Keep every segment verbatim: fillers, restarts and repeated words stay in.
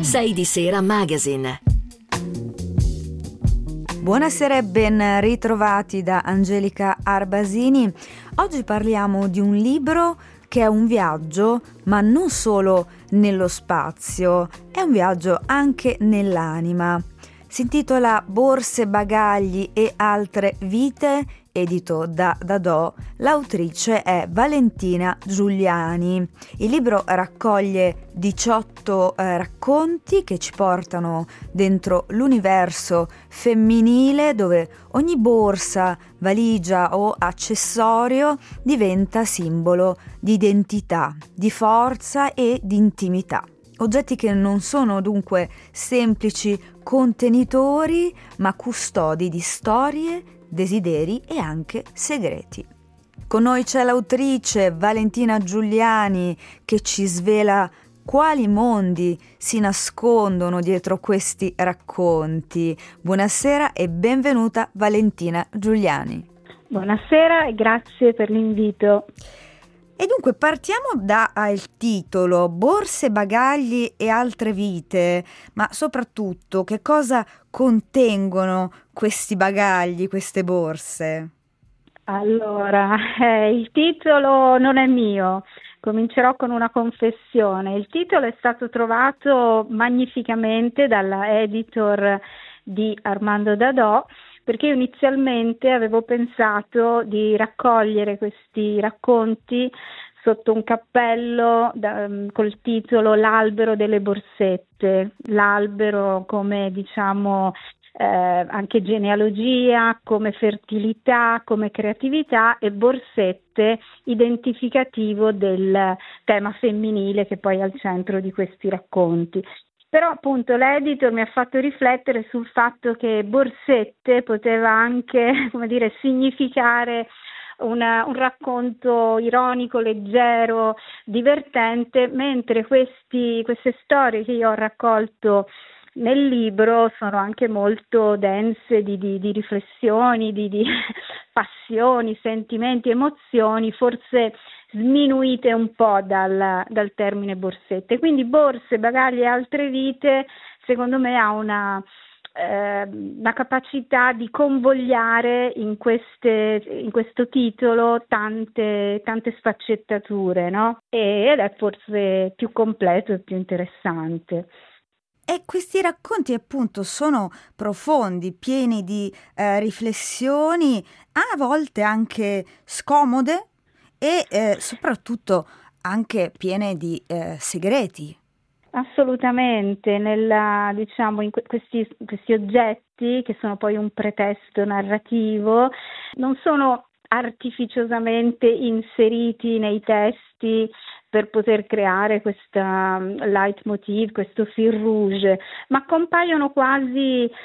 sei di Sera Magazine. Buonasera e ben ritrovati da Angelica Arbasini. Oggi parliamo di un libro che è un viaggio, ma non solo nello spazio, è un viaggio anche nell'anima. Si intitola Borse, bagagli e altre vite, edito da Dadò. L'autrice è Valentina Giuliani. Il libro raccoglie diciotto eh, racconti che ci portano dentro l'universo femminile, dove ogni borsa, valigia o accessorio diventa simbolo di identità, di forza e di intimità. Oggetti che non sono dunque semplici contenitori, ma custodi di storie, desideri e anche segreti. Con noi c'è l'autrice Valentina Giuliani che ci svela quali mondi si nascondono dietro questi racconti. Buonasera e benvenuta Valentina Giuliani. Buonasera e grazie per l'invito. E dunque partiamo dal titolo, Borse, bagagli e altre vite, ma soprattutto che cosa contengono questi bagagli, queste borse? Allora, eh, il titolo non è mio, comincerò con una confessione. Il titolo è stato trovato magnificamente dalla editor di Armando Dadò, perché io inizialmente avevo pensato di raccogliere questi racconti sotto un cappello da, col titolo L'albero delle borsette, l'albero come diciamo eh, anche genealogia, come fertilità, come creatività, e borsette identificativo del tema femminile che poi è al centro di questi racconti. Però appunto l'editor mi ha fatto riflettere sul fatto che borsette poteva anche, come dire, significare una, un racconto ironico, leggero, divertente, mentre questi, queste storie che io ho raccolto nel libro sono anche molto dense di, di, di riflessioni, di, di passioni, sentimenti, emozioni, forse sminuite un po' dal, dal termine borsette. Quindi borse, bagagli e altre vite secondo me ha una, eh, una capacità di convogliare in, queste, in questo titolo tante, tante sfaccettature, no? E, ed è forse più completo e più interessante. E questi racconti appunto sono profondi, pieni di eh, riflessioni, a volte anche scomode e eh, soprattutto anche piene di eh, segreti. Assolutamente, nella, diciamo, in que- questi, questi oggetti che sono poi un pretesto narrativo non sono artificiosamente inseriti nei testi per poter creare questa leitmotiv, questo fil rouge, ma compaiono quasi eh,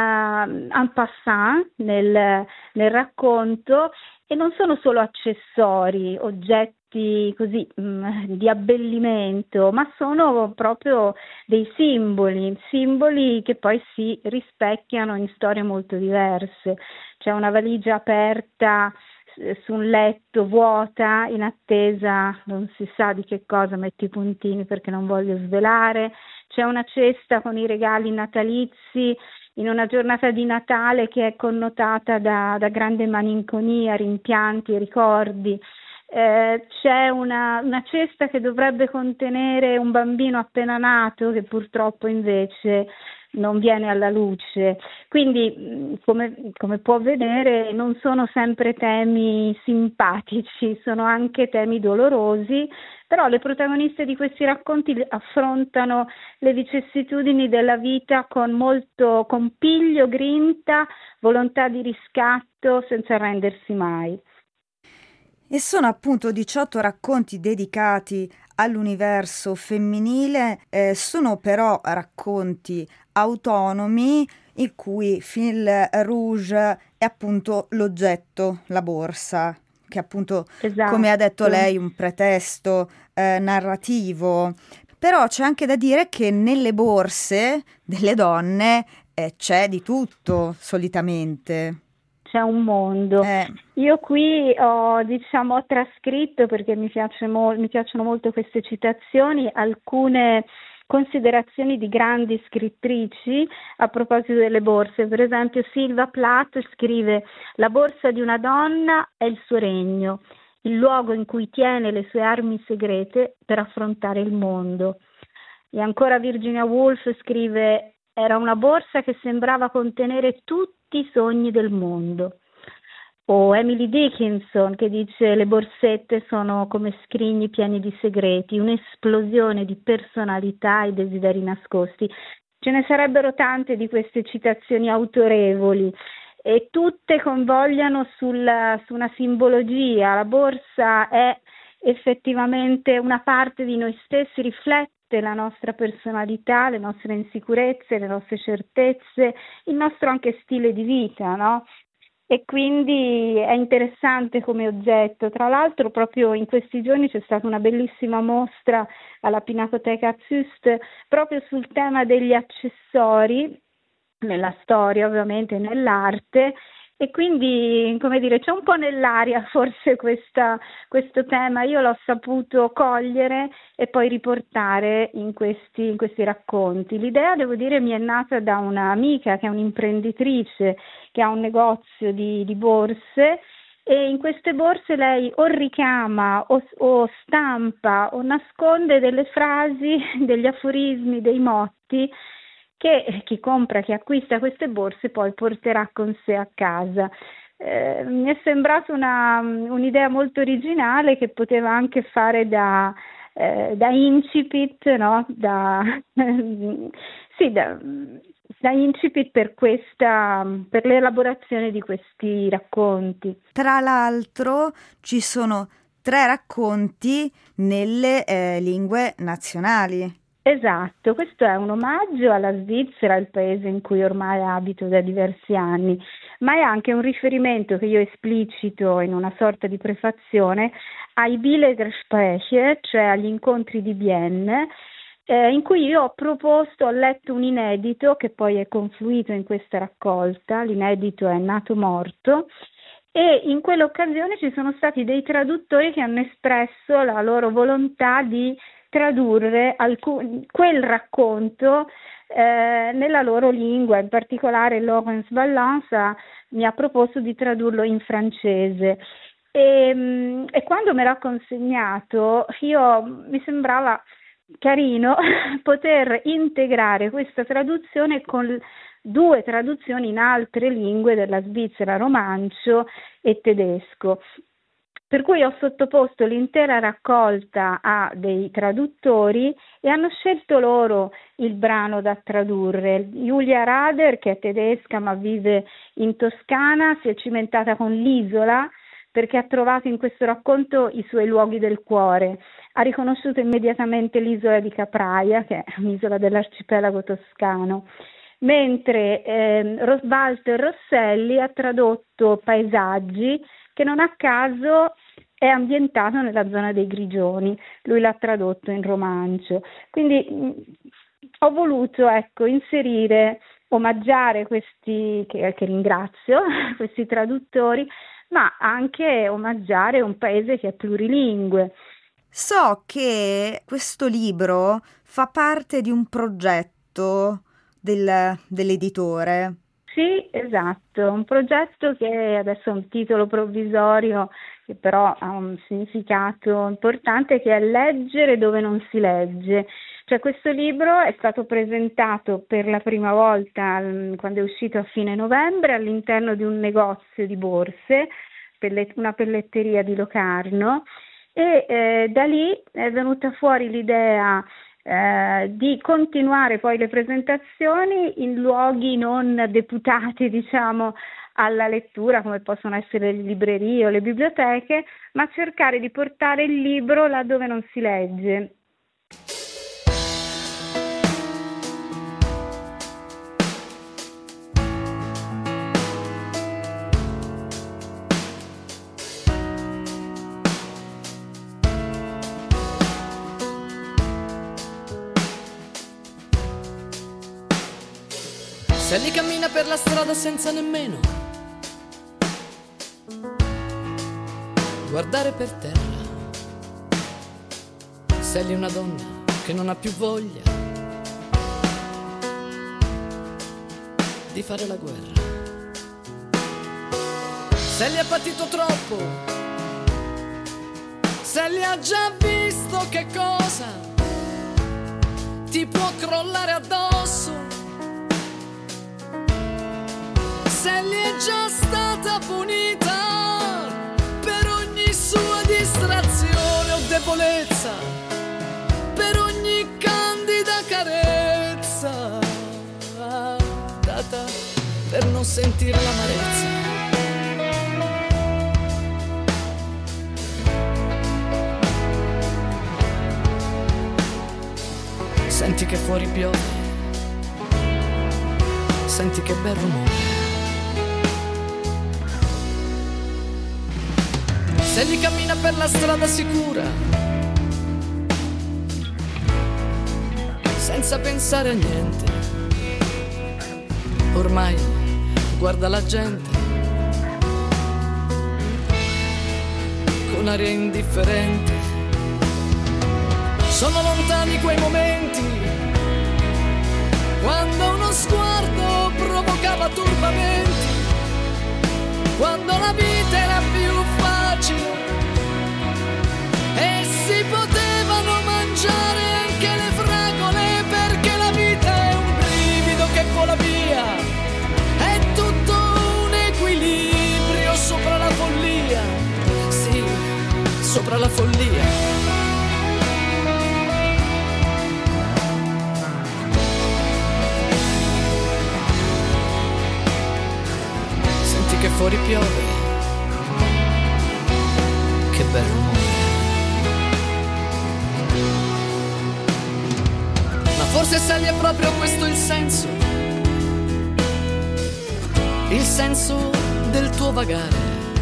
en passant nel, nel racconto e non sono solo accessori, oggetti così mh, di abbellimento, ma sono proprio dei simboli, simboli che poi si rispecchiano in storie molto diverse. C'è una valigia aperta su un letto vuota in attesa, non si sa di che cosa, metto i puntini perché non voglio svelare. C'è una cesta con i regali natalizi in una giornata di Natale che è connotata da, da grande malinconia, rimpianti e ricordi. Eh, c'è una, una cesta che dovrebbe contenere un bambino appena nato che purtroppo invece non viene alla luce. Quindi come, come può vedere non sono sempre temi simpatici, sono anche temi dolorosi, però le protagoniste di questi racconti affrontano le vicissitudini della vita con molto con piglio, grinta, volontà di riscatto, senza arrendersi mai. E sono appunto diciotto racconti dedicati all'universo femminile, eh, sono però racconti autonomi il cui fil rouge è appunto l'oggetto, la borsa, che appunto, esatto, come ha detto lei, un pretesto eh, narrativo. Però c'è anche da dire che nelle borse delle donne eh, c'è di tutto solitamente. C'è un mondo. Eh. Io qui ho, diciamo, ho trascritto, perché mi, piace mo- mi piacciono molto queste citazioni, alcune considerazioni di grandi scrittrici a proposito delle borse. Per esempio Sylvia Plath scrive: la borsa di una donna è il suo regno, il luogo in cui tiene le sue armi segrete per affrontare il mondo. E ancora Virginia Woolf scrive: era una borsa che sembrava contenere tutti i sogni del mondo. O Emily Dickinson che dice: le borsette sono come scrigni pieni di segreti, un'esplosione di personalità e desideri nascosti. Ce ne sarebbero tante di queste citazioni autorevoli e tutte convogliano sul, su una simbologia. La borsa è effettivamente una parte di noi stessi, riflette la nostra personalità, le nostre insicurezze, le nostre certezze, il nostro anche stile di vita, no? E quindi è interessante come oggetto. Tra l'altro proprio in questi giorni c'è stata una bellissima mostra alla Pinacoteca Züst proprio sul tema degli accessori, nella storia ovviamente, nell'arte, e quindi, come dire, c'è un po' nell'aria forse questa, questo tema. Io l'ho saputo cogliere e poi riportare in questi, in questi racconti. L'idea, devo dire, mi è nata da un'amica che è un'imprenditrice, che ha un negozio di, di borse, e in queste borse lei o richiama o, o stampa o nasconde delle frasi, degli aforismi, dei motti che chi compra, chi acquista queste borse poi porterà con sé a casa. Eh, mi è sembrata una, un'idea molto originale che poteva anche fare da, eh, da incipit, no? da, sì, da, da incipit per questa, per l'elaborazione di questi racconti. Tra l'altro ci sono tre racconti nelle eh, lingue nazionali. Esatto, questo è un omaggio alla Svizzera, il paese in cui ormai abito da diversi anni, ma è anche un riferimento che io esplicito in una sorta di prefazione ai Bielergespräche, cioè agli incontri di Bienne, eh, in cui io ho proposto, ho letto un inedito che poi è confluito in questa raccolta. L'inedito è Nato Morto, e in quell'occasione ci sono stati dei traduttori che hanno espresso la loro volontà di tradurre alcun, quel racconto eh, nella loro lingua. In particolare Laurence Valence mi ha proposto di tradurlo in francese e, e quando me l'ha consegnato io mi sembrava carino poter integrare questa traduzione con due traduzioni in altre lingue della Svizzera, romancio e tedesco. Per cui ho sottoposto l'intera raccolta a dei traduttori e hanno scelto loro il brano da tradurre. Julia Rader, che è tedesca ma vive in Toscana, si è cimentata con l'isola perché ha trovato in questo racconto i suoi luoghi del cuore. Ha riconosciuto immediatamente l'isola di Capraia, che è un'isola dell'arcipelago toscano. Mentre eh, Walter Rosselli ha tradotto Paesaggi, che non a caso è ambientato nella zona dei Grigioni, lui l'ha tradotto in romancio. Quindi mh, ho voluto ecco inserire, omaggiare questi, che, che ringrazio, questi traduttori, ma anche omaggiare un paese che è plurilingue. So che questo libro fa parte di un progetto del, dell'editore. Sì, esatto, un progetto che adesso è un titolo provvisorio che però ha un significato importante, che è Leggere dove non si legge. Cioè questo libro è stato presentato per la prima volta quando è uscito a fine novembre all'interno di un negozio di borse, una pelletteria di Locarno, e eh, da lì è venuta fuori l'idea Eh, di continuare poi le presentazioni in luoghi non deputati, diciamo, alla lettura, come possono essere le librerie o le biblioteche, ma cercare di portare il libro là dove non si legge. Sally cammina per la strada senza nemmeno guardare per terra. Sally è una donna che non ha più voglia di fare la guerra. Se li ha patito troppo, se li ha già visto che cosa ti può crollare addosso, se li è già stata punita per ogni sua distrazione o debolezza, per ogni candida carezza data per non sentire l'amarezza. Senti che fuori piove, senti che bel rumore. Se li cammina per la strada sicura, senza pensare a niente, ormai guarda la gente con aria indifferente. Sono lontani quei momenti quando uno sguardo provocava turbamenti, quando la vita era più facile e si potevano mangiare anche le fragole, perché la vita è un brivido che vola via, è tutto un equilibrio sopra la follia, sì, sopra la follia. Che fuori piove, che bel rumore. Ma forse sai è proprio questo il senso, il senso del tuo vagare.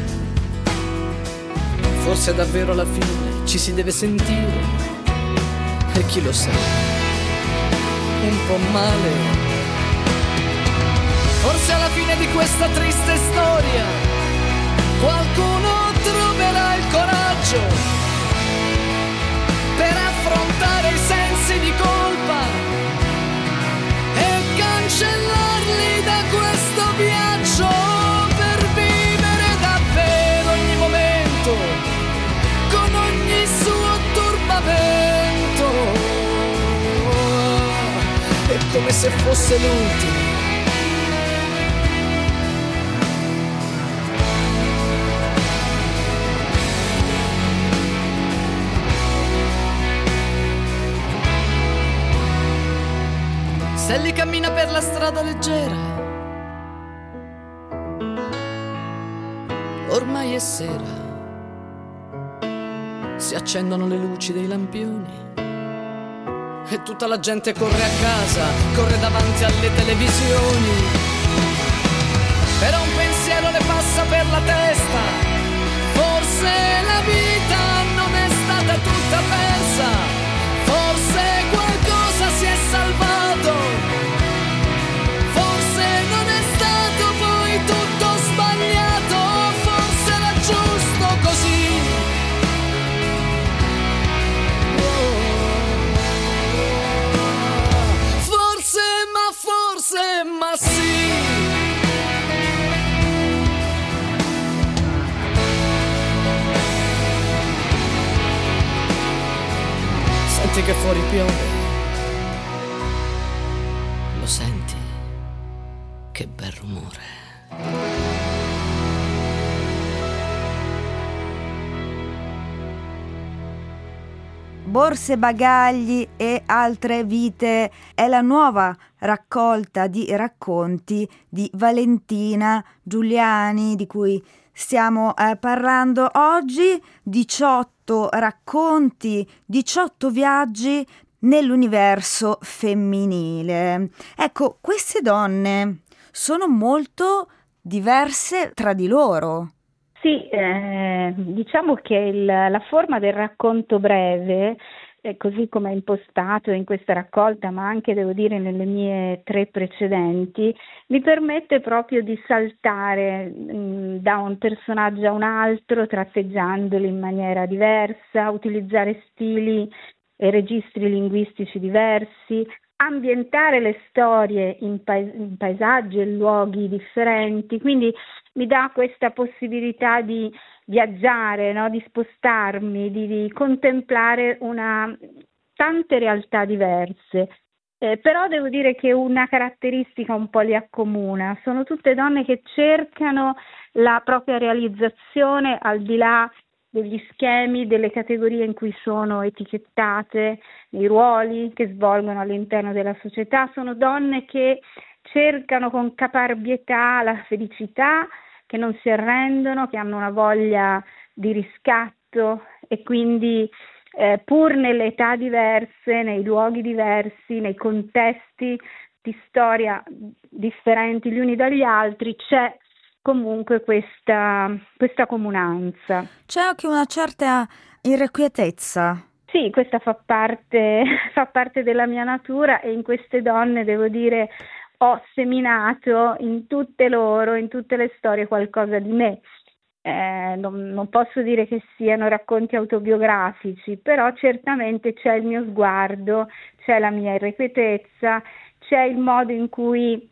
Forse davvero alla fine ci si deve sentire, e chi lo sa, un po' male. Forse alla fine di questa triste storia qualcuno troverà il coraggio per affrontare i sensi di colpa e cancellarli da questo viaggio, per vivere davvero ogni momento con ogni suo turbamento. È come se fosse l'ultimo. Se li cammina per la strada leggera, ormai è sera, si accendono le luci dei lampioni e tutta la gente corre a casa, corre davanti alle televisioni. Però un pensiero le passa per la testa, forse la vita non è stata tutta persa, forse qualcosa si è salvato. Ma sì, senti che fuori piove, lo senti, che bel rumore. Borse, bagagli e altre vite è la nuova raccolta di racconti di Valentina Giuliani, di cui stiamo eh, parlando oggi. diciotto racconti, diciotto viaggi nell'universo femminile. Ecco, queste donne sono molto diverse tra di loro. Sì, eh, diciamo che il, la forma del racconto breve, eh, così come è impostato in questa raccolta, ma anche devo dire nelle mie tre precedenti, mi permette proprio di saltare mh, da un personaggio a un altro, tratteggiandoli in maniera diversa, utilizzare stili e registri linguistici diversi, ambientare le storie in, pais- in paesaggi e luoghi differenti, quindi mi dà questa possibilità di viaggiare, no? Di spostarmi, di, di contemplare una, tante realtà diverse. Eh, però devo dire che una caratteristica un po' li accomuna, sono tutte donne che cercano la propria realizzazione al di là degli schemi, delle categorie in cui sono etichettate, nei ruoli che svolgono all'interno della società. Sono donne che cercano con caparbietà la felicità, che non si arrendono, che hanno una voglia di riscatto e quindi eh, pur nelle età diverse, nei luoghi diversi, nei contesti di storia differenti gli uni dagli altri, c'è comunque questa, questa comunanza. C'è anche una certa irrequietezza. Sì, questa fa parte, fa parte della mia natura e in queste donne, devo dire, ho seminato in tutte loro, in tutte le storie qualcosa di me. Eh, non, non posso dire che siano racconti autobiografici, però certamente c'è il mio sguardo, c'è la mia irrequietezza, c'è il modo in cui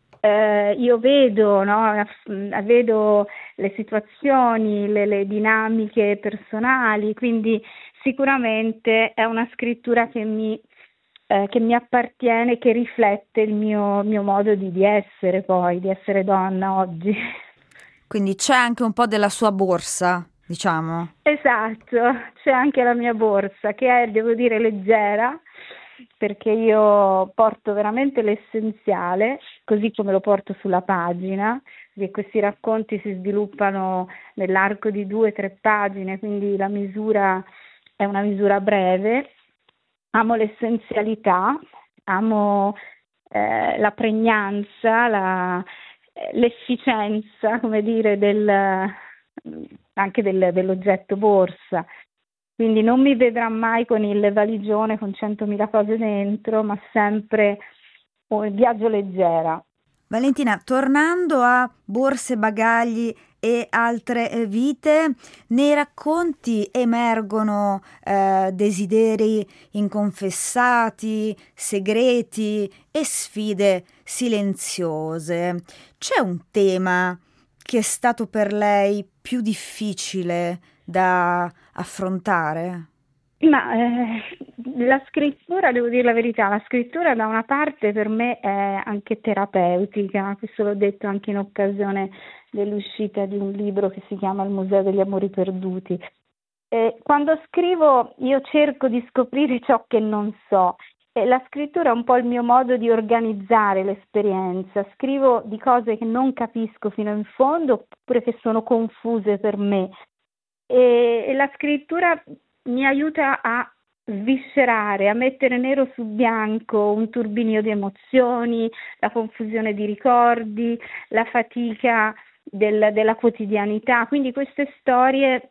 eh, io vedo, no? Vedo le situazioni, le, le dinamiche personali, quindi sicuramente è una scrittura che mi, eh, che mi appartiene, che riflette il mio, mio modo di, di essere poi, di essere donna oggi. Quindi c'è anche un po' della sua borsa, diciamo. Esatto, c'è anche la mia borsa che è, devo dire, leggera, perché io porto veramente l'essenziale, così come lo porto sulla pagina, perché questi racconti si sviluppano nell'arco di due o tre pagine, quindi la misura è una misura breve. Amo l'essenzialità, amo eh, la pregnanza, la, l'efficienza, come dire, del, anche del, dell'oggetto borsa. Quindi non mi vedrà mai con il valigione con centomila cose dentro, ma sempre un viaggio leggera. Valentina, tornando a borse, bagagli e altre vite, nei racconti emergono eh, desideri inconfessati, segreti e sfide silenziose. C'è un tema che è stato per lei più difficile da affrontare? Ma eh, la scrittura, devo dire la verità, la scrittura da una parte per me è anche terapeutica, questo l'ho detto anche in occasione dell'uscita di un libro che si chiama Il Museo degli Amori Perduti. E quando scrivo io cerco di scoprire ciò che non so e la scrittura è un po' il mio modo di organizzare l'esperienza, scrivo di cose che non capisco fino in fondo oppure che sono confuse per me e, e la scrittura mi aiuta a sviscerare, a mettere nero su bianco un turbinio di emozioni, la confusione di ricordi, la fatica del, della quotidianità. Quindi queste storie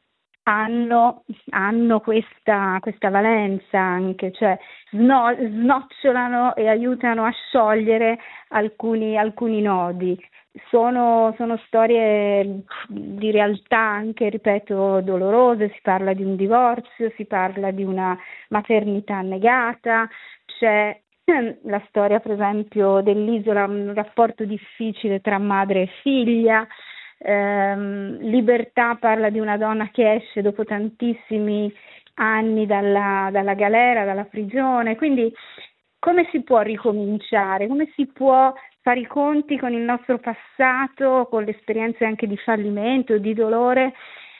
hanno, hanno questa, questa valenza anche, cioè sno, snocciolano e aiutano a sciogliere alcuni, alcuni nodi. Sono, sono storie di realtà anche, ripeto, dolorose, si parla di un divorzio, si parla di una maternità negata, c'è la storia per esempio dell'isola, un rapporto difficile tra madre e figlia, ehm, Libertà parla di una donna che esce dopo tantissimi anni dalla, dalla galera, dalla prigione, quindi come si può ricominciare, come si può fare i conti con il nostro passato, con le esperienze anche di fallimento, di dolore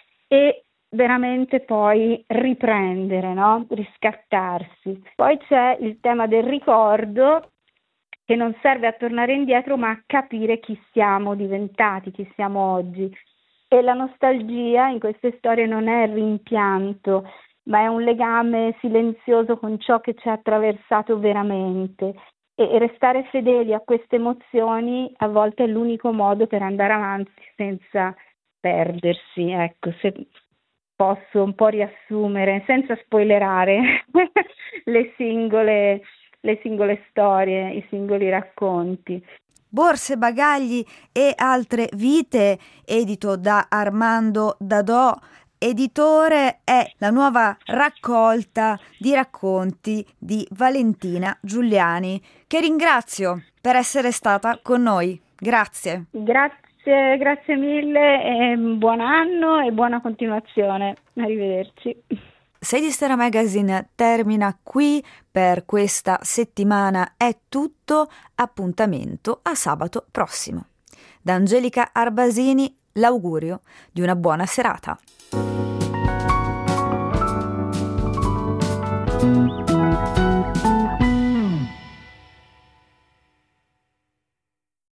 e veramente poi riprendere, no? Riscattarsi. Poi c'è il tema del ricordo che non serve a tornare indietro ma a capire chi siamo diventati, chi siamo oggi. E la nostalgia in queste storie non è rimpianto, ma è un legame silenzioso con ciò che ci ha attraversato veramente. E restare fedeli a queste emozioni a volte è l'unico modo per andare avanti senza perdersi, ecco, se posso un po' riassumere, senza spoilerare le singole, le singole storie, i singoli racconti. Borse, bagagli e altre vite, edito da Armando Dadò, editore è la nuova raccolta di racconti di Valentina Giuliani, che ringrazio per essere stata con noi. Grazie. Grazie, grazie mille, e buon anno e buona continuazione. Arrivederci. sei di Sera Magazine termina qui per questa settimana. È tutto, appuntamento a sabato prossimo. Da Angelica Arbasini l'augurio di una buona serata.